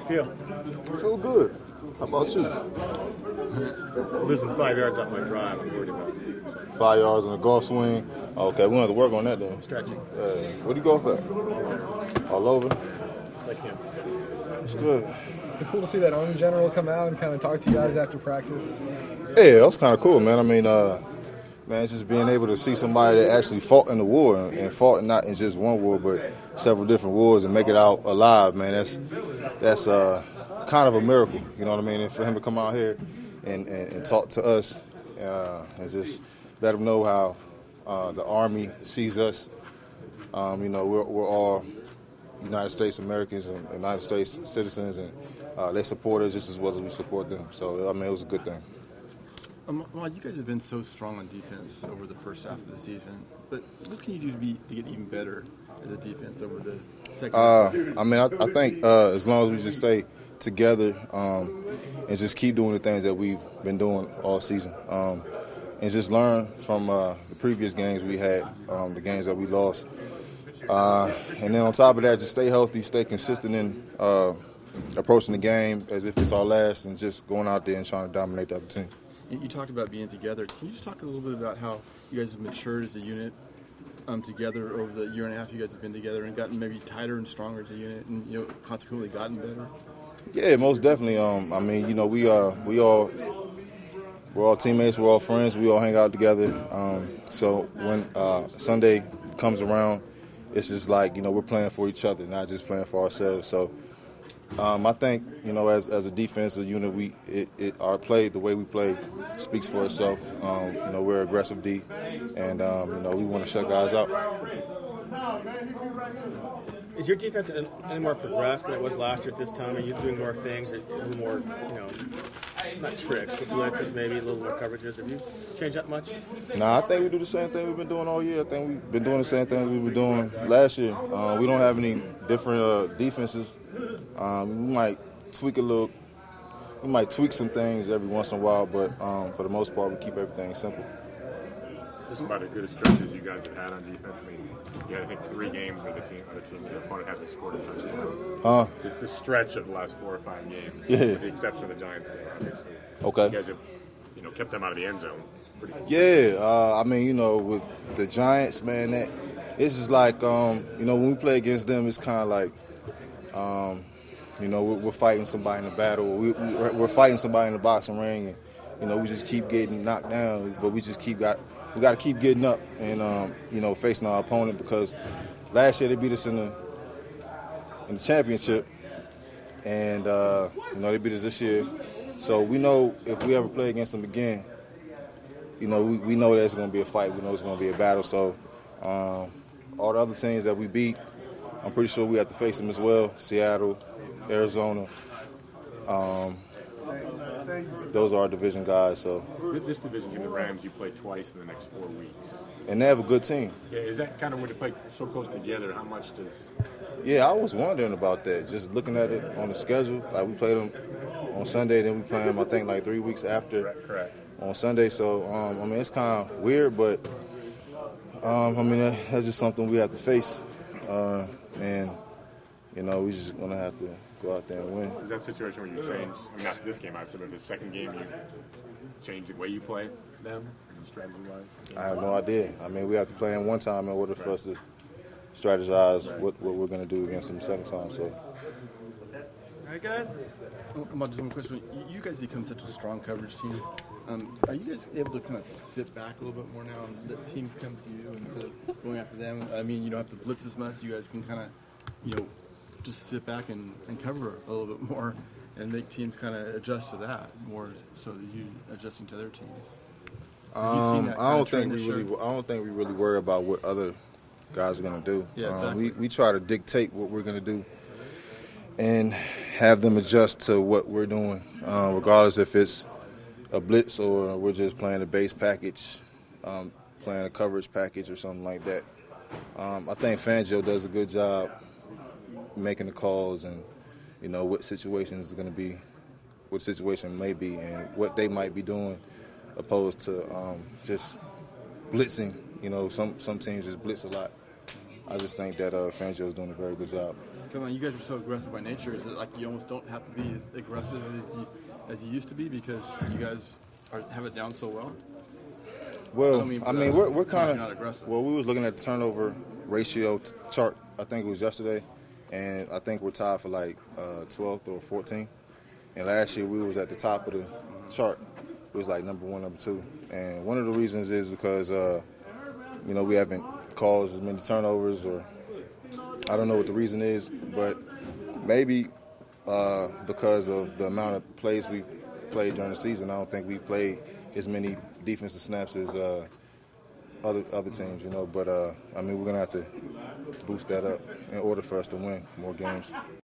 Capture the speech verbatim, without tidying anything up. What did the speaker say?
feel? I feel good. How about you? Losing five yards off my drive, I'm worried about it. Five yards on a golf swing. Okay, we have to work on that then. Stretching. Uh, what do you go for? All over? Like him. It's good. Is it cool to see that Army general come out and kind of talk to you guys after practice? Yeah, that was kind of cool, man. I mean, uh, man, it's just being able to see somebody that actually fought in the war and, and fought not in just one war, but several different wars and make it out alive, man. That's that's uh, kind of a miracle, you know what I mean? And for him to come out here and, and, and talk to us uh, and just let them know how uh, the Army sees us. Um, you know, we're, we're all United States Americans and United States citizens, and uh, they support us just as well as we support them. So, I mean, it was a good thing. Um, well, you guys have been so strong on defense over the first half of the season, but what can you do to, be, to get even better as a defense over the second uh, half? I mean, I, I think uh, as long as we just stay together um, and just keep doing the things that we've been doing all season, um, and just learn from uh, the previous games we had, um, the games that we lost. Uh, and then on top of that, just stay healthy, stay consistent in uh, approaching the game as if it's our last, and just going out there and trying to dominate the other team. You talked about being together. Can you just talk a little bit about how you guys have matured as a unit um, together over the year and a half you guys have been together and gotten maybe tighter and stronger as a unit, and you know, consequently gotten better? Yeah, most definitely. Um, I mean, you know, we uh, we all we're all teammates, we're all friends, we all hang out together. Um, so when uh, Sunday comes around, it's just like, you know, we're playing for each other, not just playing for ourselves. So um, I think, you know, as as a defensive unit, we it, it our play, the way we play, speaks for itself. Um, you know, we're aggressive D, and um, you know, we want to shut guys out. Is your defense any more progressed than it was last year at this time? Are you doing more things, a little more, you know, not tricks, but blitzes, maybe a little more coverages? Have you changed that much? Nah, I think we do the same thing we've been doing all year. I think we've been doing the same thing we were doing last year. Uh, we don't have any different uh, defenses. Um, we might tweak a little. We might tweak some things every once in a while, but um, for the most part, we keep everything simple. Just about as good a stretch as you guys have had on defense. I mean, you had, I think, three games where the team, the team, the opponent hasn't scored a touchdown. Uh, Just the stretch of the last four or five games, Yeah. with the exception of the Giants game, obviously. Okay. You guys have, you know, kept them out of the end zone. Pretty Yeah, uh, I mean, you know, with the Giants, man, that it's just like, um, you know, when we play against them, it's kind of like, um, you know, we're, we're fighting somebody in a battle. We, we, we're fighting somebody in the boxing ring, and you know, we just keep getting knocked down, but we just keep got. We got to keep getting up and, um, you know, facing our opponent, because last year they beat us in the in the championship, and, uh, you know, they beat us this year. So we know if we ever play against them again, you know, we, we know there's going to be a fight. We know it's going to be a battle. So um, all the other teams that we beat, I'm pretty sure we have to face them as well. Seattle, Arizona. Um, those are our division guys. So This division, in the Rams, you play twice in the next four weeks. And they have a good team. Yeah, is that kind of when they play so close together? How much does? Yeah, I was wondering about that. Just looking at it on the schedule, like we played them on Sunday, then we play them, I think, like three weeks after. Correct. On Sunday. So um, I mean, it's kind of weird, but um, I mean, that, that's just something we have to face, uh, and you know, we just gonna have to go out there and win. Is that a situation where you change? I mean, not this game, obviously, but the second game, you change the way you play them, strategy-wise? I have no idea. I mean, we have to play them one time in order for us to strategize what, what we're going to do against them the second time. So, All right, guys. Um, just one question. You- You guys become such a strong coverage team. Um, are you guys able to kind of sit back a little bit more now and let teams come to you instead of going after them? I mean, you don't have to blitz as much. You guys can kind of, you know, just sit back and, and cover a little bit more and make teams kind of adjust to that more so that you adjusting to their teams. Have you seen um, that I don't kinda trend think we this year? really. I don't think we really worry about what other guys are going to do. Yeah, um, exactly. we we try to dictate what we're going to do and have them adjust to what we're doing, uh, regardless if it's a blitz or we're just playing a base package, um, playing a coverage package or something like that. Um, I think Fangio does a good job making the calls and, you know, what situation is going to be, what situation may be, and what they might be doing, opposed to um, just blitzing. You know, some some teams just blitz a lot. I just think that uh, Fangio's doing a very good job. Come on, you guys are so aggressive by nature. Is it like you almost don't have to be as aggressive as you as you used to be because you guys are, have it down so well? Well, I don't mean for I mean, that. we're we're It's not- kind you're not aggressive. of well. We was looking at the turnover ratio t- chart. I think it was yesterday, and I think we're tied for like uh, twelfth or fourteenth. And last year we was at the top of the chart. It was like number one, number two. And one of the reasons is because uh, you know we haven't caused as many turnovers, or I don't know what the reason is, but maybe uh, because of the amount of plays we played during the season. I don't think we played as many defensive snaps as uh, other other teams, you know. But uh, I mean, we're gonna have to boost that up in order for us to win more games.